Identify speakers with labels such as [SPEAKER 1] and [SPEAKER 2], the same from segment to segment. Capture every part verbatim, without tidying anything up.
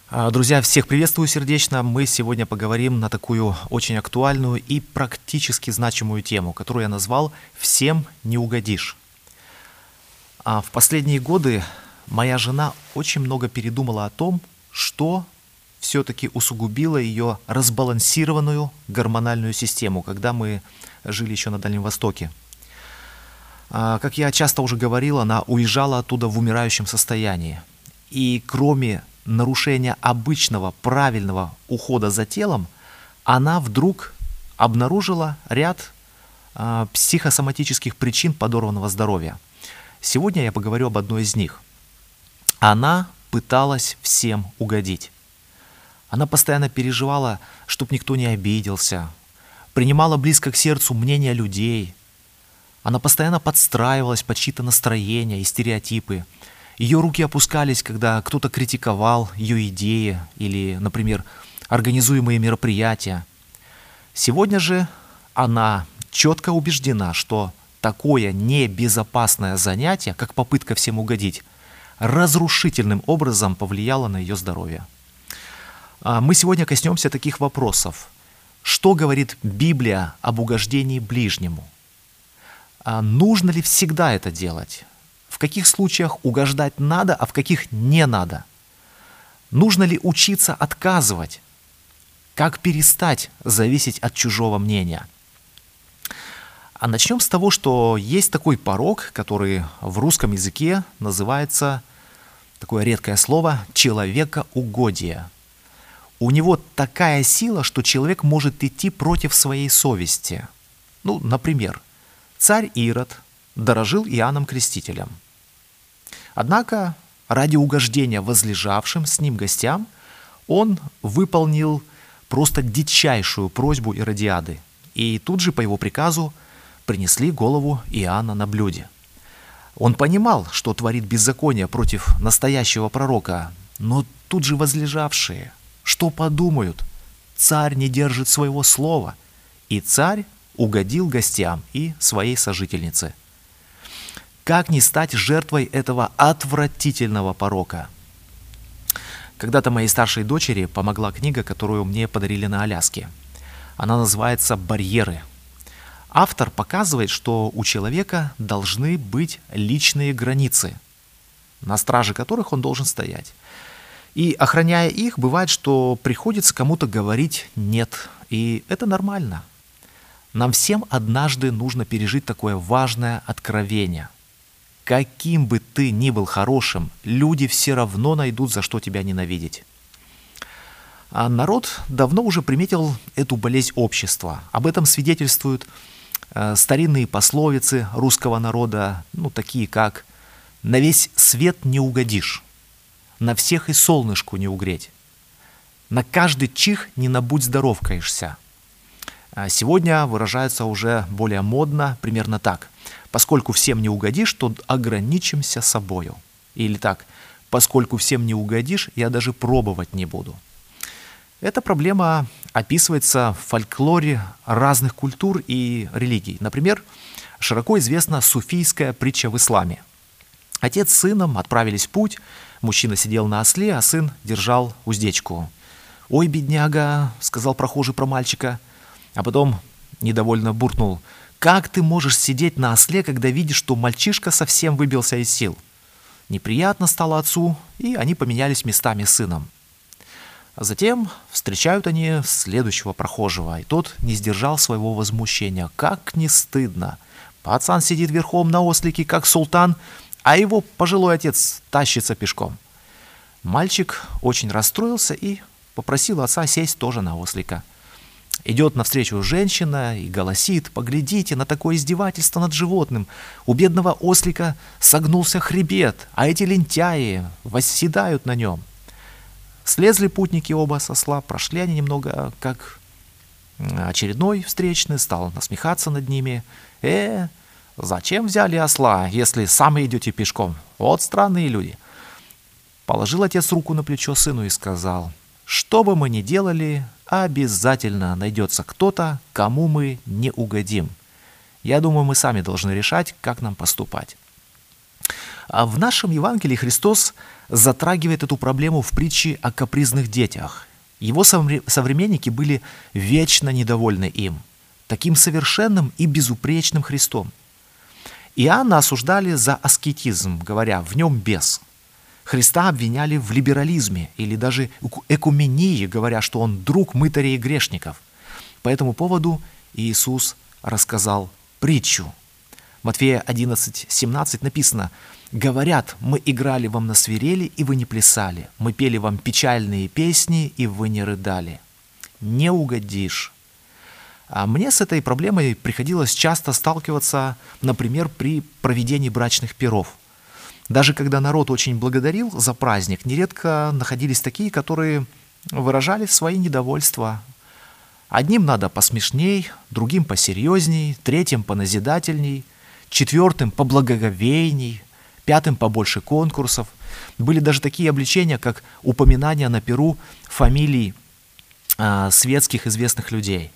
[SPEAKER 1] А, Друзья, всех приветствую сердечно. Мы сегодня поговорим на такую очень актуальную и практически значимую тему, которую я назвал «Всем не угодишь». А в последние годы моя жена очень много передумала о том, что все-таки усугубило ее разбалансированную гормональную систему, когда мы жили еще на Дальнем Востоке. А, Как я часто уже говорил, она уезжала оттуда в умирающем состоянии. И кроме нарушения обычного правильного ухода за телом, она вдруг обнаружила ряд а, психосоматических причин подорванного здоровья. Сегодня я поговорю об одной из них. Она пыталась всем угодить. Она постоянно переживала, чтобы никто не обиделся, принимала близко к сердцу мнения людей. Она постоянно подстраивалась под чьи-то настроения и стереотипы. Ее руки опускались, когда кто-то критиковал ее идеи или, например, организуемые мероприятия. Сегодня же она четко убеждена, что такое небезопасное занятие, как попытка всем угодить, разрушительным образом повлияло на ее здоровье. А Мы сегодня коснемся таких вопросов. Что говорит Библия об угождении ближнему? А Нужно ли всегда это делать? В каких случаях угождать надо, а в каких не надо? Нужно ли учиться отказывать? Как перестать зависеть от чужого мнения? А начнем с того, что есть такой порок, который в русском языке называется, такое редкое слово, человекоугодие. У него такая сила, что человек может идти против своей совести. Ну, например, царь Ирод дорожил Иоанном Крестителем. Однако ради угождения возлежавшим с ним гостям он выполнил просто дичайшую просьбу Иродиады. И тут же по его приказу принесли голову Иоанна на блюде. Он понимал, что творит беззаконие против настоящего пророка, но тут же возлежавшие, что подумают? Царь не держит своего слова, и царь угодил гостям и своей сожительнице. Как не стать жертвой этого отвратительного порока? Когда-то моей старшей дочери помогла книга, которую мне подарили на Аляске. Она называется «Барьеры». Автор показывает, что у человека должны быть личные границы, на страже которых он должен стоять. И охраняя их, бывает, что приходится кому-то говорить «нет», и это нормально. Нам всем однажды нужно пережить такое важное откровение. Каким бы ты ни был хорошим, люди все равно найдут, за что тебя ненавидеть. А народ давно уже приметил эту болезнь общества. Об этом свидетельствуют э, старинные пословицы русского народа, ну, такие как «на весь свет не угодишь», «на всех и солнышку не угреть», «на каждый чих не набудь здоровкаешься». А сегодня выражаются уже более модно, примерно так: «Поскольку всем не угодишь, то ограничимся собою». Или так: «Поскольку всем не угодишь, я даже пробовать не буду». Эта проблема описывается в фольклоре разных культур и религий. Например, широко известна суфийская притча в исламе. Отец с сыном отправились в путь, мужчина сидел на осле, а сын держал уздечку. «Ой, бедняга», — сказал прохожий про мальчика, а потом недовольно буркнул: «Как ты можешь сидеть на осле, когда видишь, что мальчишка совсем выбился из сил?» Неприятно стало отцу, и они поменялись местами с сыном. А затем встречают они следующего прохожего, и тот не сдержал своего возмущения. Как не стыдно! Пацан сидит верхом на ослике, как султан, а его пожилой отец тащится пешком. Мальчик очень расстроился и попросил отца сесть тоже на ослика. Идет навстречу женщина и голосит: «Поглядите на такое издевательство над животным! У бедного ослика согнулся хребет, а эти лентяи восседают на нем». Слезли путники оба с осла, прошли они немного, как очередной встречный стал насмехаться над ними. «Э, зачем взяли осла, если сами идете пешком? Вот странные люди». Положил отец руку на плечо сыну и сказал: «Что бы мы ни делали, обязательно найдется кто-то, кому мы не угодим. Я думаю, мы сами должны решать, как нам поступать». А в нашем Евангелии Христос затрагивает эту проблему в притче о капризных детях. Его современники были вечно недовольны им, таким совершенным и безупречным Христом. Иоанна осуждали за аскетизм, говоря, в нем бес. Христа обвиняли в либерализме или даже экумении, говоря, что он друг мытарей и грешников. По этому поводу Иисус рассказал притчу. Матфея одиннадцать семнадцать написано: «Говорят, мы играли вам на свирели, и вы не плясали, мы пели вам печальные песни, и вы не рыдали». Не угодишь. А мне с этой проблемой приходилось часто сталкиваться, например, при проведении брачных пиров. Даже когда народ очень благодарил за праздник, нередко находились такие, которые выражали свои недовольства. Одним надо посмешней, другим посерьезней, третьим поназидательней, четвертым поблагоговейней, пятым побольше конкурсов. Были даже такие обличения, как упоминание на пиру фамилий а, светских известных людей.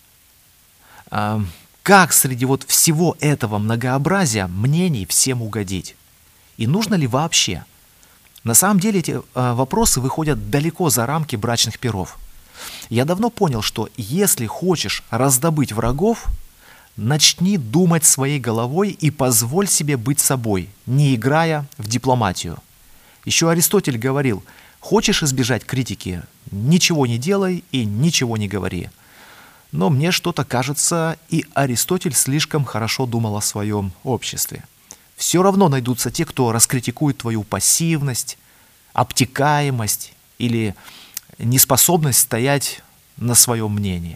[SPEAKER 1] А, как среди вот всего этого многообразия мнений всем угодить? И нужно ли вообще? На самом деле эти а, вопросы выходят далеко за рамки брачных пиров. Я давно понял, что если хочешь раздобыть врагов, начни думать своей головой и позволь себе быть собой, не играя в дипломатию. Еще Аристотель говорил: хочешь избежать критики, ничего не делай и ничего не говори. Но мне что-то кажется, и Аристотель слишком хорошо думал о своем обществе. Все равно найдутся те, кто раскритикует твою пассивность, обтекаемость или неспособность стоять на своем мнении.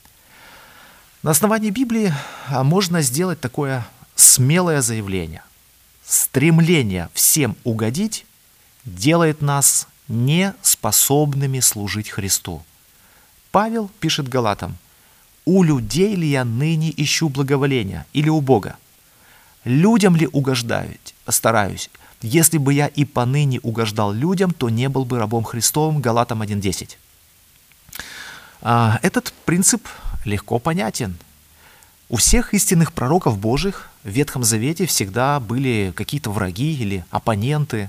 [SPEAKER 1] На основании Библии можно сделать такое смелое заявление. Стремление всем угодить делает нас неспособными служить Христу. Павел пишет Галатам: «У людей ли я ныне ищу благоволения или у Бога? Людям ли угождаю, стараюсь? Если бы я и поныне угождал людям, то не был бы рабом Христовым». Галатам один десять. Этот принцип легко понятен. У всех истинных пророков Божьих в Ветхом Завете всегда были какие-то враги или оппоненты.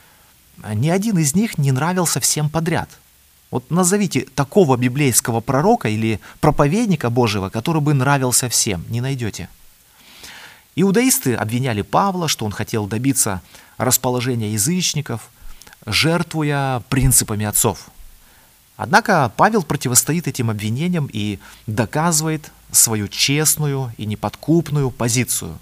[SPEAKER 1] Ни один из них не нравился всем подряд. Вот назовите такого библейского пророка или проповедника Божьего, который бы нравился всем. Не найдете. Иудаисты обвиняли Павла, что он хотел добиться расположения язычников, жертвуя принципами отцов. Однако Павел противостоит этим обвинениям и доказывает свою честную и неподкупную позицию.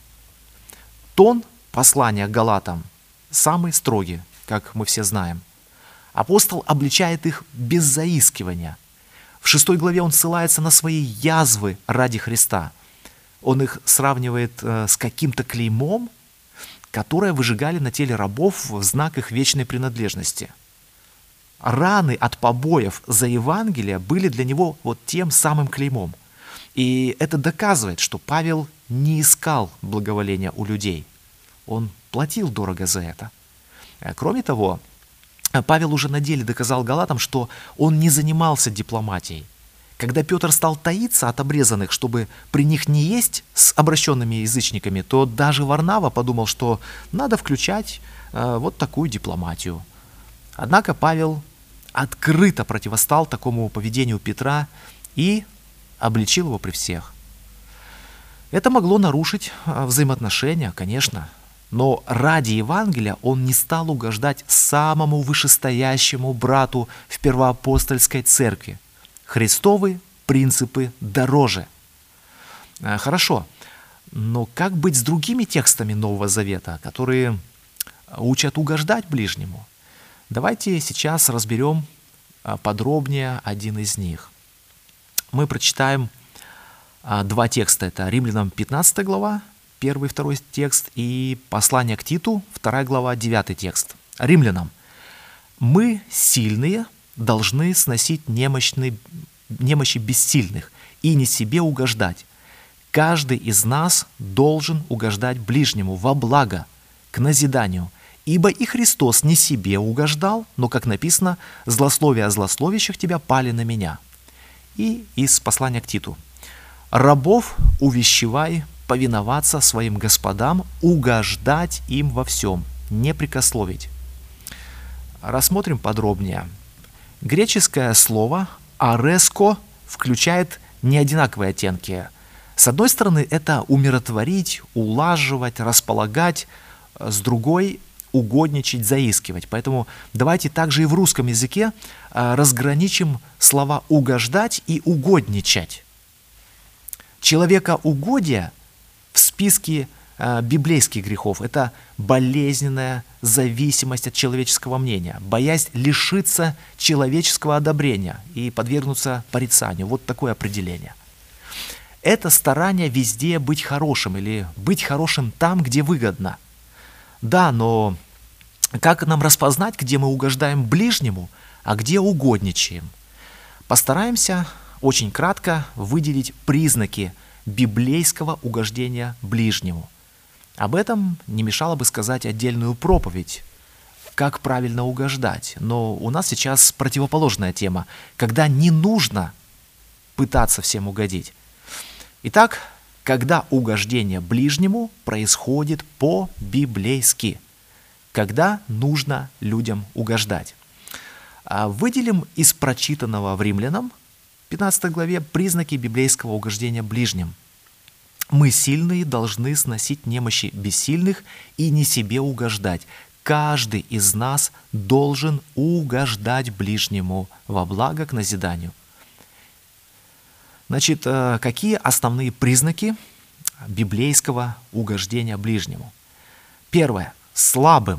[SPEAKER 1] Тон послания к Галатам самый строгий, как мы все знаем. Апостол обличает их без заискивания. В шестой главе он ссылается на свои язвы ради Христа. Он их сравнивает э, с каким-то клеймом, которое выжигали на теле рабов в знак их вечной принадлежности. Раны от побоев за Евангелие были для него вот тем самым клеймом. И это доказывает, что Павел не искал благоволения у людей. Он платил дорого за это. Кроме того, Павел уже на деле доказал галатам, что он не занимался дипломатией. Когда Петр стал таиться от обрезанных, чтобы при них не есть с обращенными язычниками, то даже Варнава подумал, что надо включать э, вот такую дипломатию. Однако Павел открыто противостал такому поведению Петра и обличил его при всех. Это могло нарушить взаимоотношения, конечно, но ради Евангелия он не стал угождать самому вышестоящему брату в первоапостольской церкви. Христовы принципы дороже. Хорошо, но как быть с другими текстами Нового Завета, которые учат угождать ближнему? Давайте сейчас разберем подробнее один из них. Мы прочитаем два текста. Это Римлянам пятнадцатая глава, первый и второй текст, и послание к Титу, вторая глава, девятый текст. Римлянам. «Мы, сильные, должны сносить немощные, немощи бессильных и не себе угождать. Каждый из нас должен угождать ближнему во благо, к назиданию. Ибо и Христос не себе угождал, но, как написано, злословия о злословящих тебя пали на меня». И из послания к Титу. «Рабов увещевай повиноваться своим господам, угождать им во всем, не прекословить. Рассмотрим подробнее. Греческое слово «ареско» включает неодинаковые оттенки. С одной стороны, это умиротворить, улаживать, располагать, с другой – угодничать, заискивать. Поэтому давайте также и в русском языке разграничим слова «угождать» и «угодничать». Человекоугодие в списке библейских грехов – это болезненная зависимость от человеческого мнения, боязнь лишиться человеческого одобрения и подвергнуться порицанию. Вот такое определение. Это старание везде быть хорошим или быть хорошим там, где выгодно. Да, но как нам распознать, где мы угождаем ближнему, а где угодничаем? Постараемся очень кратко выделить признаки библейского угождения ближнему. Об этом не мешало бы сказать отдельную проповедь, как правильно угождать. Но у нас сейчас противоположная тема, когда не нужно пытаться всем угодить. Итак, когда угождение ближнему происходит по-библейски, когда нужно людям угождать. Выделим из прочитанного в Римлянам, пятнадцатой главе, признаки библейского угождения ближним. Мы, сильные, должны сносить немощи бессильных и не себе угождать. Каждый из нас должен угождать ближнему во благо к назиданию. Значит, какие основные признаки библейского угождения ближнему? Первое. Слабым.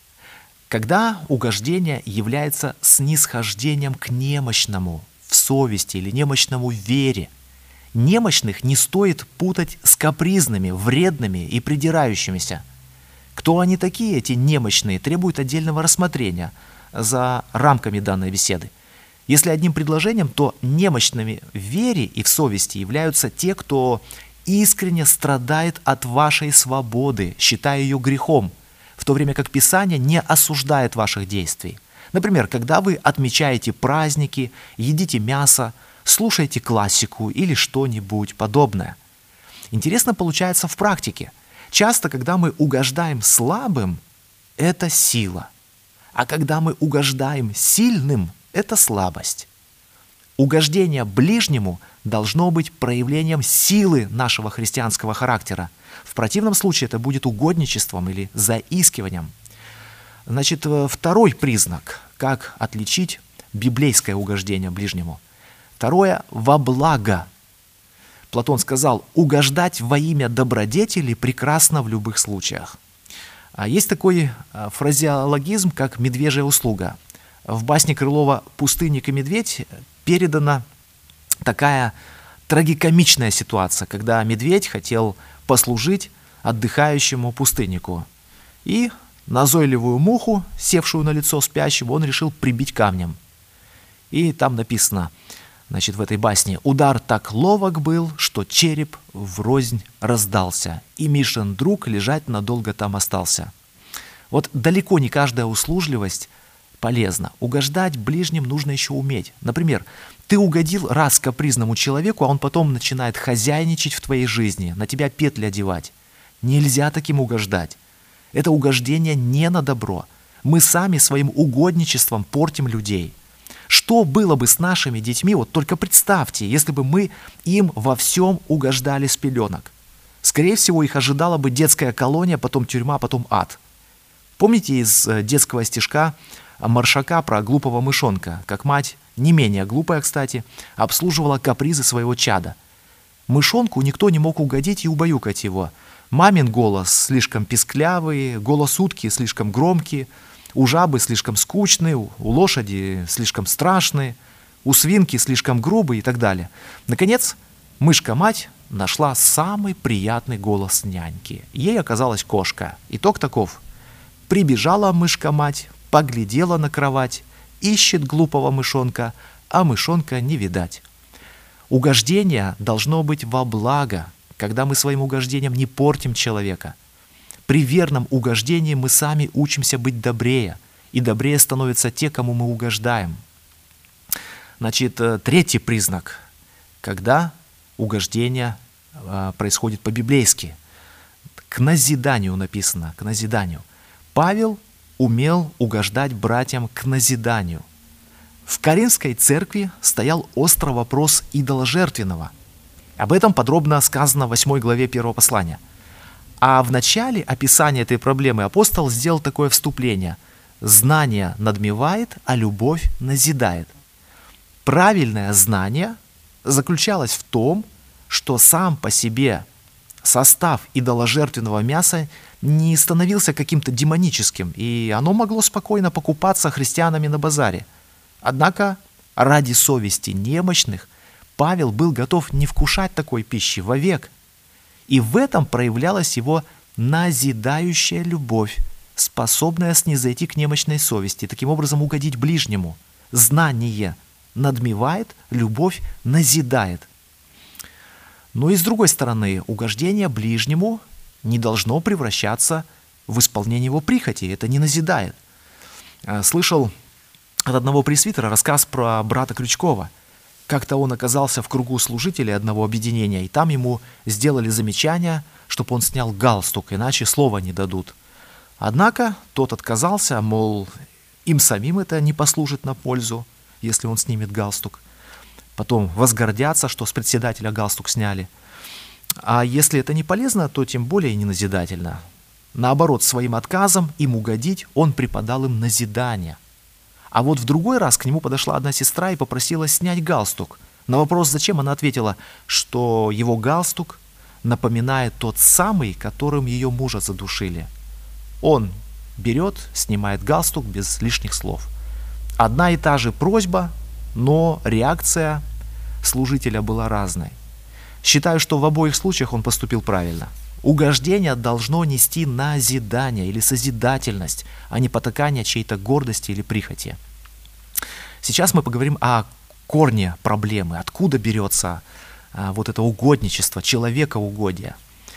[SPEAKER 1] Когда угождение является снисхождением к немощному в совести или немощному в вере. Немощных не стоит путать с капризными, вредными и придирающимися. Кто они такие, эти немощные, требуют отдельного рассмотрения за рамками данной беседы. Если одним предложением, то немощными в вере и в совести являются те, кто искренне страдает от вашей свободы, считая ее грехом, в то время как Писание не осуждает ваших действий. Например, когда вы отмечаете праздники, едите мясо, слушаете классику или что-нибудь подобное. Интересно получается в практике. Часто, когда мы угождаем слабым, это сила. А когда мы угождаем сильным, это слабость. Угождение ближнему должно быть проявлением силы нашего христианского характера. В противном случае это будет угодничеством или заискиванием. Значит, второй признак, как отличить библейское угождение ближнему. Второе – во благо. Платон сказал, угождать во имя добродетели прекрасно в любых случаях. Есть такой фразеологизм, как медвежья услуга. В басне Крылова «Пустынник и медведь» передана такая трагикомичная ситуация, когда медведь хотел послужить отдыхающему пустыннику. И назойливую муху, севшую на лицо спящего, он решил прибить камнем. И там написано, значит, в этой басне, «Удар так ловок был, что череп врознь раздался, и Мишин друг лежать надолго там остался». Вот далеко не каждая услужливость полезна. Угождать ближним нужно еще уметь. Например, ты угодил раз капризному человеку, а он потом начинает хозяйничать в твоей жизни, на тебя петли одевать. Нельзя таким угождать. Это угождение не на добро. Мы сами своим угодничеством портим людей. Что было бы с нашими детьми, вот только представьте, если бы мы им во всем угождали с пеленок. Скорее всего, их ожидала бы детская колония, потом тюрьма, потом ад. Помните из детского стишка Маршака про глупого мышонка, как мать, не менее глупая, кстати, обслуживала капризы своего чада. Мышонку никто не мог угодить и убаюкать его. Мамин голос слишком писклявый, голос утки слишком громкий, у жабы слишком скучный, у лошади слишком страшный, у свинки слишком грубый и так далее. Наконец, мышка-мать нашла самый приятный голос няньки. Ей оказалась кошка. Итог таков. Прибежала мышка-мать, поглядела на кровать, ищет глупого мышонка, а мышонка не видать. Угождение должно быть во благо, когда мы своим угождением не портим человека. При верном угождении мы сами учимся быть добрее, и добрее становятся те, кому мы угождаем. Значит, третий признак, когда угождение происходит по-библейски. К назиданию написано, к назиданию. Павел умел угождать братьям к назиданию. В Коринфской церкви стоял острый вопрос идоложертвенного. Об этом подробно сказано в восьмой главе первого послания. А в начале описания этой проблемы апостол сделал такое вступление: «Знание надмевает, а любовь назидает». Правильное знание заключалось в том, что сам по себе состав идоложертвенного мяса не становился каким-то демоническим, и оно могло спокойно покупаться христианами на базаре. Однако ради совести немощных Павел был готов не вкушать такой пищи вовек. И в этом проявлялась его назидающая любовь, способная снизойти к немощной совести, таким образом угодить ближнему. Знание надмевает, любовь назидает. Но и с другой стороны, угождение ближнему не должно превращаться в исполнение его прихоти. Это не назидает. Слышал от одного пресвитера рассказ про брата Крючкова. Как-то он оказался в кругу служителей одного объединения, и там ему сделали замечание, чтобы он снял галстук, иначе слова не дадут. Однако тот отказался, мол, им самим это не послужит на пользу, если он снимет галстук. Потом возгордятся, что с председателя галстук сняли. А если это не полезно, то тем более не назидательно. Наоборот, своим отказом им угодить он преподал им назидание. А вот в другой раз к нему подошла одна сестра и попросила снять галстук. На вопрос, зачем, она ответила, что его галстук напоминает тот самый, которым ее мужа задушили. Он берет, снимает галстук без лишних слов. Одна и та же просьба, но реакция служителя была разной. Считаю, что в обоих случаях он поступил правильно. Угождение должно нести назидание или созидательность, а не потакание чьей-то гордости или прихоти. Сейчас мы поговорим о корне проблемы, откуда берется а, вот это угодничество, человекоугодие.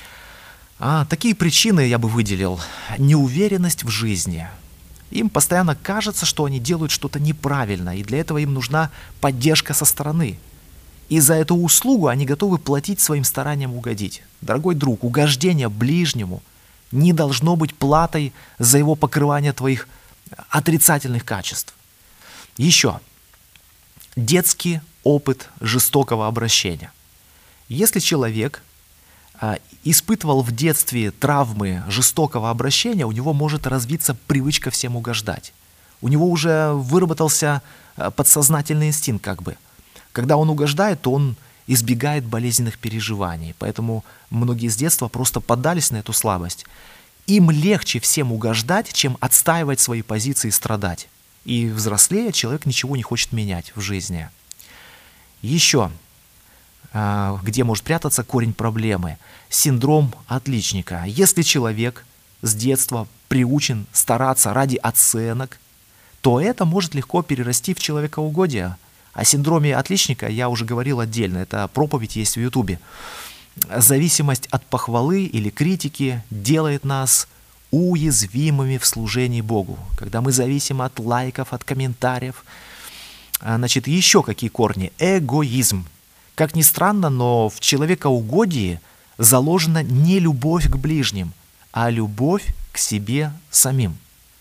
[SPEAKER 1] А, такие причины я бы выделил. Неуверенность в жизни. Им постоянно кажется, что они делают что-то неправильно, и для этого им нужна поддержка со стороны. И за эту услугу они готовы платить своим старанием угодить. Дорогой друг, угождение ближнему не должно быть платой за его покрывание твоих отрицательных качеств. Еще. Детский опыт жестокого обращения. Если человек а, испытывал в детстве травмы жестокого обращения, у него может развиться привычка всем угождать. У него уже выработался а, подсознательный инстинкт как бы. Когда он угождает, то он избегает болезненных переживаний. Поэтому многие с детства просто поддались на эту слабость. Им легче всем угождать, чем отстаивать свои позиции и страдать. И взрослея, человек ничего не хочет менять в жизни. Еще, где может прятаться корень проблемы? Синдром отличника. Если человек с детства приучен стараться ради оценок, то это может легко перерасти в человекоугодие. О синдроме отличника я уже говорил отдельно, это проповедь есть в Ютубе. Зависимость от похвалы или критики делает нас уязвимыми в служении Богу. Когда мы зависим от лайков, от комментариев. Значит, еще какие корни? Эгоизм. Как ни странно, но в человекоугодии заложена не любовь к ближним, а любовь к себе самим.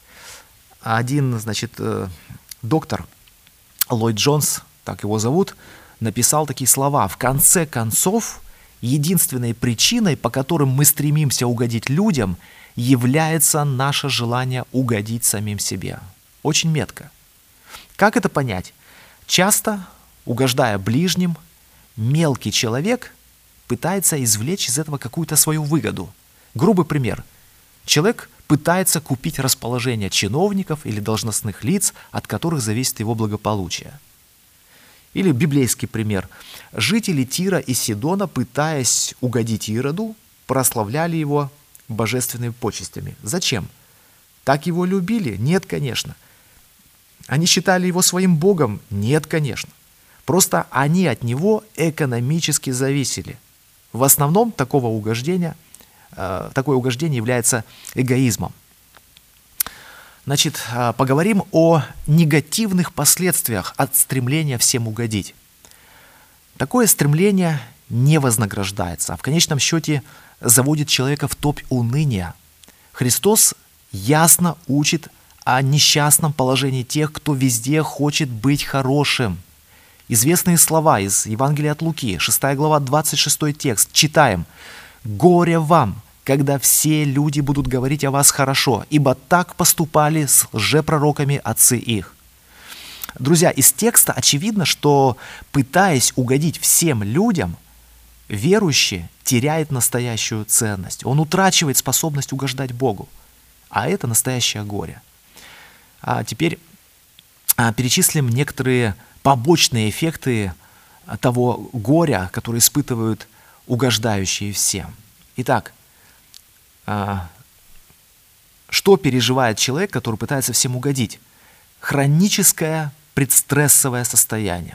[SPEAKER 1] Один, значит, доктор Ллойд Джонс, так его зовут, написал такие слова: «В конце концов, единственной причиной, по которым мы стремимся угодить людям, является наше желание угодить самим себе». Очень метко. Как это понять? Часто, угождая ближним, мелкий человек пытается извлечь из этого какую-то свою выгоду. Грубый пример. Человек пытается купить расположение чиновников или должностных лиц, от которых зависит его благополучие. Или библейский пример. Жители Тира и Сидона, пытаясь угодить Ироду, прославляли его божественными почестями. Зачем? Так его любили? Нет, конечно. Они считали его своим богом? Нет, конечно. Просто они от него экономически зависели. В основном такого угождения Такое угождение является эгоизмом. Значит, поговорим о негативных последствиях от стремления всем угодить. Такое стремление не вознаграждается, а в конечном счете заводит человека в топь уныния. Христос ясно учит о несчастном положении тех, кто везде хочет быть хорошим. Известные слова из Евангелия от Луки, шестая глава, двадцать шестой текст. Читаем. «Горе вам, когда все люди будут говорить о вас хорошо, ибо так поступали с лжепророками отцы их». Друзья, из текста очевидно, что, пытаясь угодить всем людям, верующий теряет настоящую ценность. Он утрачивает способность угождать Богу. А это настоящее горе. А теперь а, перечислим некоторые побочные эффекты того горя, которое испытывают угождающие всем. Итак, а, что переживает человек, который пытается всем угодить? Хроническое предстрессовое состояние.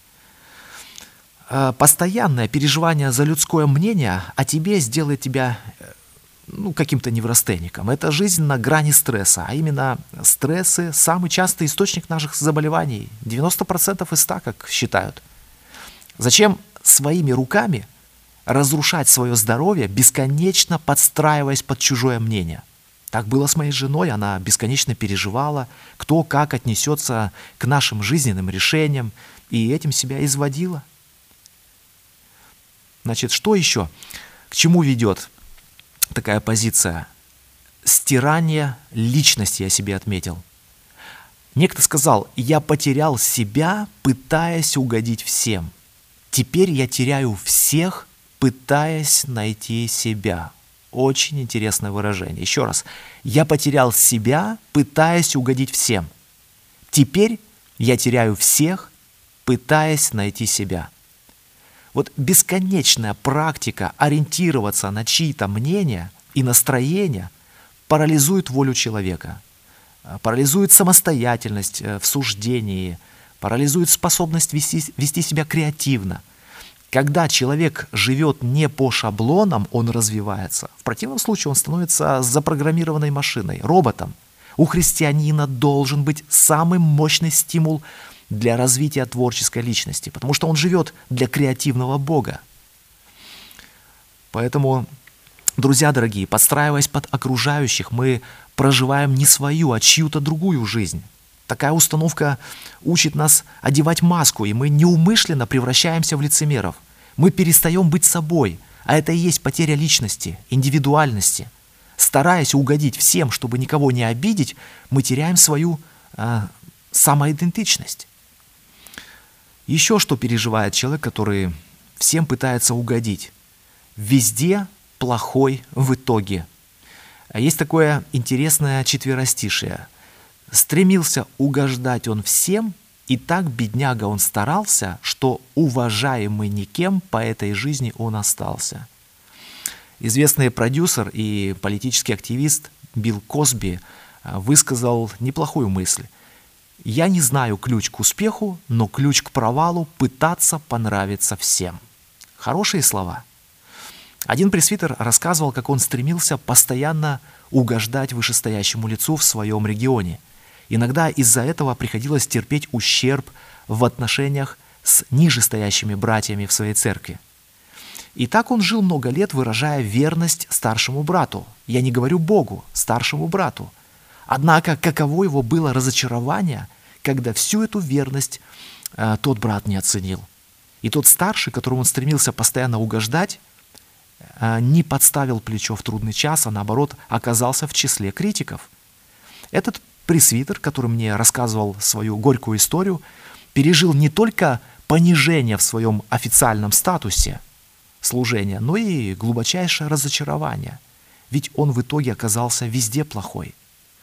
[SPEAKER 1] Постоянное переживание за людское мнение о тебе сделает тебя ну, каким-то неврастенником. Это жизнь на грани стресса, а именно стрессы – самый частый источник наших заболеваний. девяносто процентов из ста, как считают. Зачем своими руками разрушать свое здоровье, бесконечно подстраиваясь под чужое мнение? Так было с моей женой, она бесконечно переживала, кто как отнесется к нашим жизненным решениям, и этим себя изводила. Значит, что еще? К чему ведет такая позиция? Стирание личности я себе отметил. Некто сказал: я потерял себя, пытаясь угодить всем. Теперь я теряю всех, пытаясь найти себя. Очень интересное выражение. Еще раз. Я потерял себя, пытаясь угодить всем. Теперь я теряю всех, пытаясь найти себя. Вот бесконечная практика ориентироваться на чьи-то мнения и настроения парализует волю человека, парализует самостоятельность в суждении, парализует способность вести, вести себя креативно. Когда человек живет не по шаблонам, он развивается. В противном случае он становится запрограммированной машиной, роботом. У христианина должен быть самый мощный стимул для развития творческой личности, потому что он живет для креативного Бога. Поэтому, друзья дорогие, подстраиваясь под окружающих, мы проживаем не свою, а чью-то другую жизнь. Такая установка учит нас одевать маску, и мы неумышленно превращаемся в лицемеров. Мы перестаем быть собой, а это и есть потеря личности, индивидуальности. Стараясь угодить всем, чтобы никого не обидеть, мы теряем свою э, самоидентичность. Еще что переживает человек, который всем пытается угодить? Везде плохой в итоге. Есть такое интересное четверостишее. Стремился угождать он всем, и так, бедняга, он старался, что уважаемый никем по этой жизни он остался. Известный продюсер и политический активист Билл Косби высказал неплохую мысль. «Я не знаю ключ к успеху, но ключ к провалу – пытаться понравиться всем». Хорошие слова. Один пресвитер рассказывал, как он стремился постоянно угождать вышестоящему лицу в своем регионе. Иногда из-за этого приходилось терпеть ущерб в отношениях с нижестоящими братьями в своей церкви. И так он жил много лет, выражая верность старшему брату. Я не говорю Богу, старшему брату. Однако каково его было разочарование, когда всю эту верность э, тот брат не оценил. И тот старший, которому он стремился постоянно угождать, э, не подставил плечо в трудный час, а наоборот оказался в числе критиков. Этот пресвитер, который мне рассказывал свою горькую историю, пережил не только понижение в своем официальном статусе служения, но и глубочайшее разочарование. Ведь он в итоге оказался везде плохой.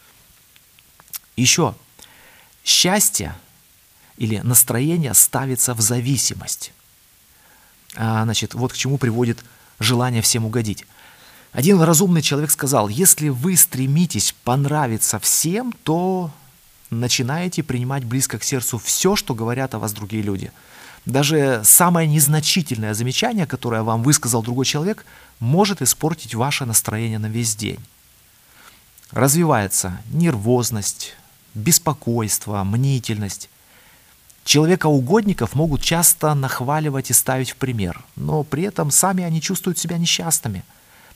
[SPEAKER 1] Еще, счастье или настроение ставится в зависимость. А, значит, вот к чему приводит желание всем угодить. Один разумный человек сказал: если вы стремитесь понравиться всем, то начинаете принимать близко к сердцу все, что говорят о вас другие люди. Даже самое незначительное замечание, которое вам высказал другой человек, может испортить ваше настроение на весь день. Развивается нервозность, беспокойство, мнительность. Человека-угодников могут часто нахваливать и ставить в пример, но при этом сами они чувствуют себя несчастными,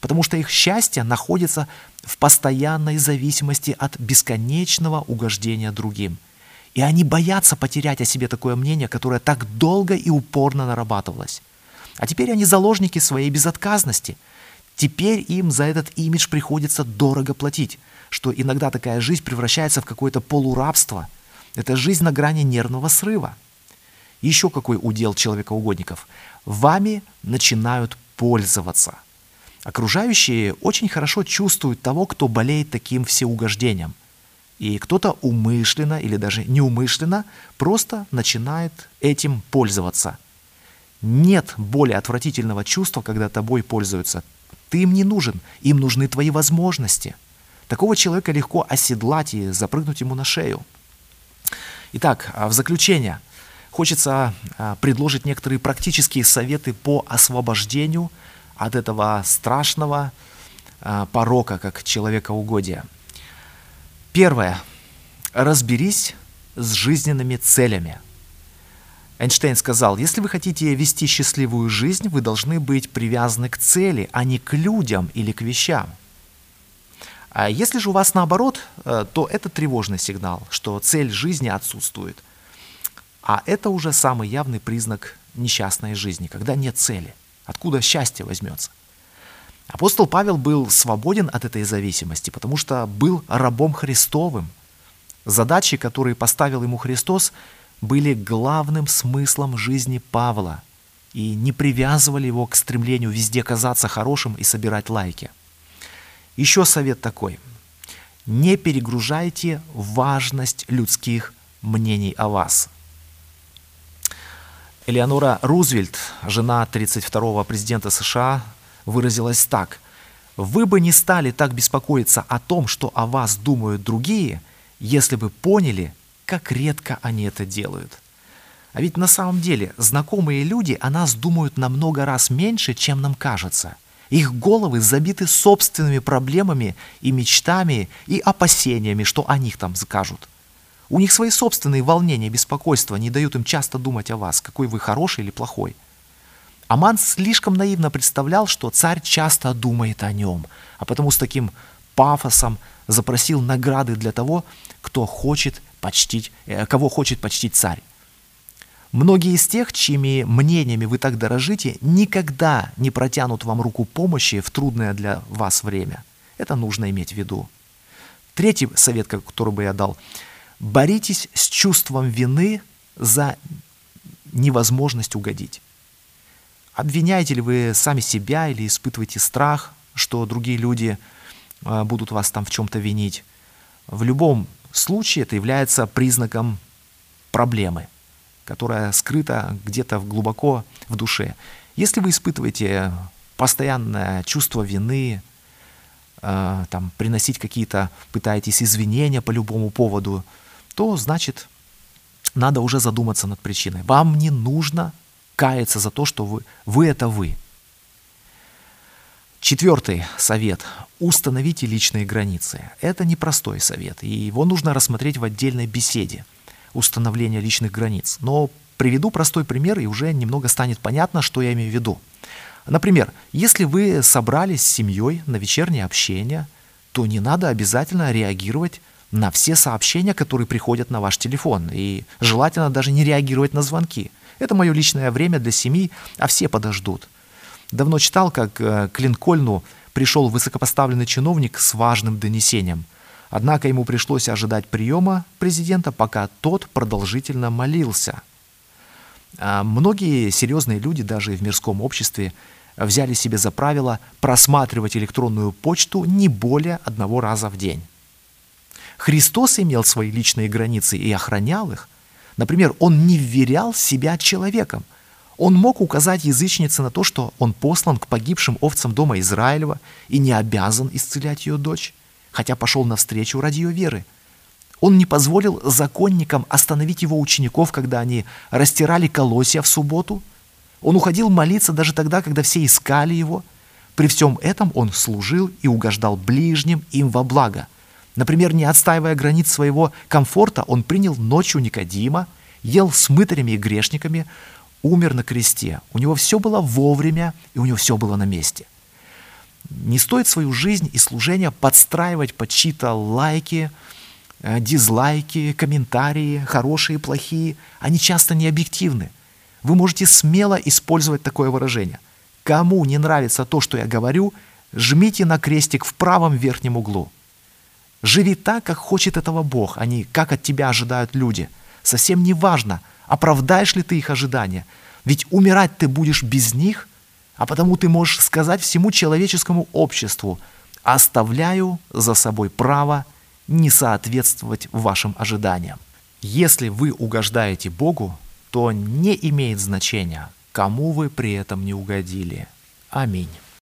[SPEAKER 1] потому что их счастье находится в постоянной зависимости от бесконечного угождения другим. И они боятся потерять о себе такое мнение, которое так долго и упорно нарабатывалось. А теперь они заложники своей безотказности. Теперь им за этот имидж приходится дорого платить, что иногда такая жизнь превращается в какое-то полурабство. Это жизнь на грани нервного срыва. Еще какой удел человекоугодников? Вами начинают пользоваться. Окружающие очень хорошо чувствуют того, кто болеет таким всеугождением. И кто-то умышленно или даже неумышленно просто начинает этим пользоваться. Нет более отвратительного чувства, когда тобой пользуются. Ты им не нужен, им нужны твои возможности. Такого человека легко оседлать и запрыгнуть ему на шею. Итак, в заключение хочется предложить некоторые практические советы по освобождению от этого страшного порока, как человекоугодие. Первое. Разберись с жизненными целями. Эйнштейн сказал, если вы хотите вести счастливую жизнь, вы должны быть привязаны к цели, а не к людям или к вещам. А если же у вас наоборот, то это тревожный сигнал, что цель жизни отсутствует. А это уже самый явный признак несчастной жизни, когда нет цели. Откуда счастье возьмется? Апостол Павел был свободен от этой зависимости, потому что был рабом Христовым. Задачи, которые поставил ему Христос, были главным смыслом жизни Павла и не привязывали его к стремлению везде казаться хорошим и собирать лайки. Еще совет такой. Не перегружайте важность людских мнений о вас. Элеонора Рузвельт, жена тридцать второго президента США, выразилась так. «Вы бы не стали так беспокоиться о том, что о вас думают другие, если бы поняли, как редко они это делают». А ведь на самом деле знакомые люди о нас думают намного раз меньше, чем нам кажется. Их головы забиты собственными проблемами и мечтами, и опасениями, что о них там скажут. У них свои собственные волнения, беспокойства не дают им часто думать о вас, какой вы хороший или плохой. Аман слишком наивно представлял, что царь часто думает о нем, а потому с таким пафосом запросил награды для того, кто хочет почтить, кого хочет почтить царь. Многие из тех, чьими мнениями вы так дорожите, никогда не протянут вам руку помощи в трудное для вас время. Это нужно иметь в виду. Третий совет, который бы я дал. Боритесь с чувством вины за невозможность угодить. Обвиняете ли вы сами себя или испытываете страх, что другие люди будут вас там в чем-то винить? В любом случае это является признаком проблемы, которая скрыта где-то глубоко в душе. Если вы испытываете постоянное чувство вины, э, там, приносить какие-то, пытаетесь извинения по любому поводу, то значит, надо уже задуматься над причиной. Вам не нужно каяться за то, что вы, вы это вы. Четвертый совет. Установите личные границы. Это непростой совет, и его нужно рассмотреть в отдельной беседе. Установления личных границ. Но приведу простой пример, и уже немного станет понятно, что я имею в виду. Например, если вы собрались с семьей на вечернее общение, то не надо обязательно реагировать на все сообщения, которые приходят на ваш телефон, и желательно даже не реагировать на звонки. Это мое личное время для семьи, а все подождут. Давно читал, как к Линкольну пришел высокопоставленный чиновник с важным донесением. Однако ему пришлось ожидать приема президента, пока тот продолжительно молился. А многие серьезные люди, даже в мирском обществе, взяли себе за правило просматривать электронную почту не более одного раза в день. Христос имел свои личные границы и охранял их. Например, он не вверял себя человеком. Он мог указать язычнице на то, что он послан к погибшим овцам дома Израилева и не обязан исцелять ее дочь, хотя пошел навстречу ради ее веры. Он не позволил законникам остановить его учеников, когда они растирали колосья в субботу. Он уходил молиться даже тогда, когда все искали его. При всем этом он служил и угождал ближним им во благо. Например, не отстаивая границ своего комфорта, он принял ночью Никодима, ел с мытарями и грешниками, умер на кресте. У него все было вовремя, и у него все было на месте. Не стоит свою жизнь и служение подстраивать под чьи-то лайки, э, дизлайки, комментарии, хорошие, плохие. Они часто не объективны. Вы можете смело использовать такое выражение. Кому не нравится то, что я говорю, жмите на крестик в правом верхнем углу. Живи так, как хочет этого Бог, а не как от тебя ожидают люди. Совсем не важно, оправдаешь ли ты их ожидания. Ведь умирать ты будешь без них, а потому ты можешь сказать всему человеческому обществу: оставляю за собой право не соответствовать вашим ожиданиям. Если вы угождаете Богу, то не имеет значения, кому вы при этом не угодили. Аминь.